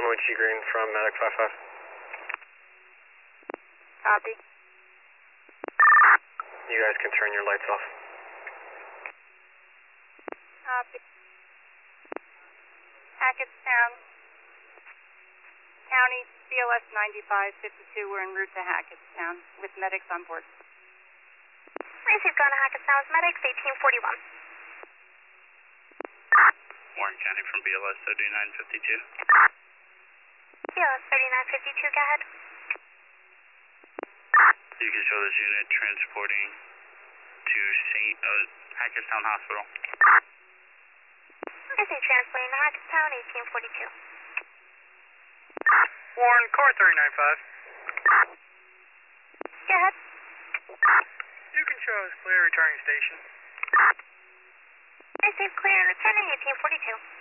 Mochi Green from Medic 55. Copy. You guys can turn your lights off. Copy. Hackettstown. County, BLS 9552. We're en route to Hackettstown with medics on board. Received going to Hackettstown with medics, 1841. Warren County from BLS 3952. BLS 3952, go ahead. You can show this unit transporting to Hackettstown Hospital. Received transporting to Hackettstown, 1842. Warren, car 395. Go ahead. You can show us clear returning station. Received clear and returning, 1842.